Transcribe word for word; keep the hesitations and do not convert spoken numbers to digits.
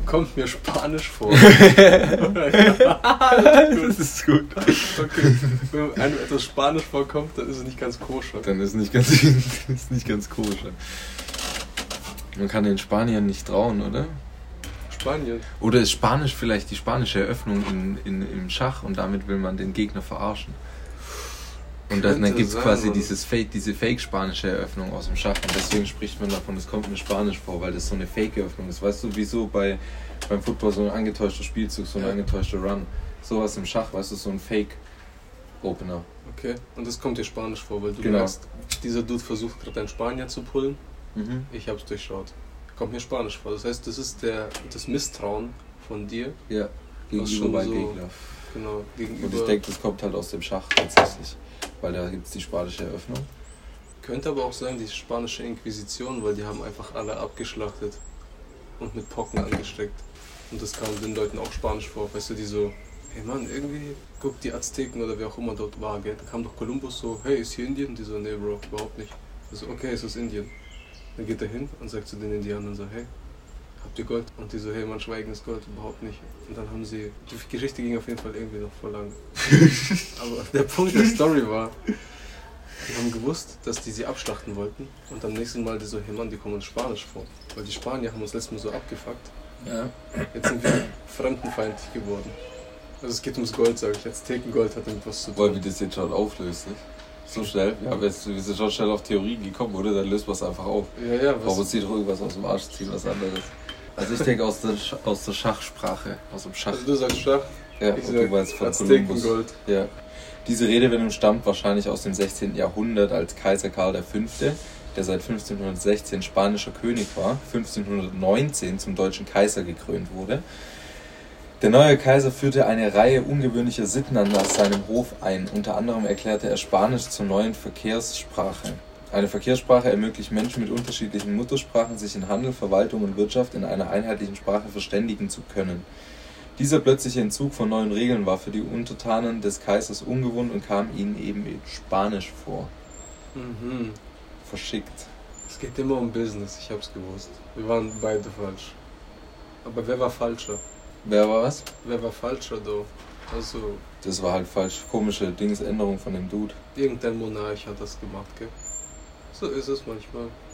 kommt mir Spanisch vor. Das ist gut. Okay. Wenn einem etwas Spanisch vorkommt, dann ist es nicht ganz koscher. Dann ist es nicht ganz, ist nicht ganz koscher. Man kann den Spaniern nicht trauen, oder? Spanien. Oder ist Spanisch vielleicht die spanische Eröffnung in, in, im Schach und damit will man den Gegner verarschen? Und dann, dann gibt es quasi dieses Fake, diese Fake-spanische Eröffnung aus dem Schach und deswegen spricht man davon, es kommt mir Spanisch vor, weil das so eine Fake-Eröffnung ist. Weißt du, wieso bei, beim Football so ein angetäuschter Spielzug, so ein ja. angetäuschter Run, sowas im Schach, weißt du, so ein Fake-Opener. Okay, und das kommt dir Spanisch vor, weil du genau. merkst, dieser Dude versucht gerade einen Spanier zu pullen, mhm. ich hab's durchschaut. Kommt mir Spanisch vor, das heißt, das ist der, das Misstrauen von dir. Ja, gegenüber meinem so, Gegner. Genau, gegenüber. Und ich denke, das kommt halt aus dem Schach tatsächlich. Weil da gibt es die spanische Eröffnung. Könnte aber auch sein, die spanische Inquisition, weil die haben einfach alle abgeschlachtet und mit Pocken angesteckt. Und das kam den Leuten auch Spanisch vor. Weißt du, die so, hey Mann, irgendwie, guck, die Azteken oder wer auch immer dort war, gell? Da kam doch Kolumbus so, hey, ist hier Indien? Und die so, nee, Bro, überhaupt nicht. Also, okay, es ist Indien. Dann geht er hin und sagt zu den Indianern so, hey, habt ihr Gold? Und die so, hey, man, Schweigen ist Gold, überhaupt nicht. Und dann haben sie, die Geschichte ging auf jeden Fall irgendwie noch voll lang. Aber der Punkt der Story war, die haben gewusst, dass die sie abschlachten wollten. Und am nächsten Mal die so, hey Mann, die kommen uns Spanisch vor. Weil die Spanier haben uns letztes Mal so abgefuckt. Ja. Jetzt sind wir fremdenfeindlich geworden. Also es geht ums Gold, sage ich jetzt. Thekengold hat damit was zu tun. Weil wie das jetzt schon auflöst, nicht? So schnell? Ja, wir sind schon schnell auf Theorien gekommen, oder? Dann löst man es einfach auf. Ja, ja. Aber uns sieht doch irgendwas aus dem Arsch ziehen, was anderes. Also ich denke aus der, aus der Schachsprache, aus dem Schach. Also du sagst Schach? Ja, ich und du meinst von Kolumbus. Ja. Diese Redewendung stammt wahrscheinlich aus dem sechzehnten. Jahrhundert, als Kaiser Karl der Fünfte, der seit fünfzehnhundertsechzehn spanischer König war, fünfzehnhundertneunzehn zum deutschen Kaiser gekrönt wurde. Der neue Kaiser führte eine Reihe ungewöhnlicher Sitten an seinem Hof ein. Unter anderem erklärte er Spanisch zur neuen Verkehrssprache. Eine Verkehrssprache ermöglicht Menschen mit unterschiedlichen Muttersprachen, sich in Handel, Verwaltung und Wirtschaft in einer einheitlichen Sprache verständigen zu können. Dieser plötzliche Entzug von neuen Regeln war für die Untertanen des Kaisers ungewohnt und kam ihnen eben in Spanisch vor. Mhm. Verschickt. Es geht immer um Business, ich hab's gewusst. Wir waren beide falsch. Aber wer war falscher? Wer war was? Wer war falscher, though? Also... Das war halt falsch. Komische Dingsänderung von dem Dude. Irgendein Monarch hat das gemacht, gell? So ist es manchmal.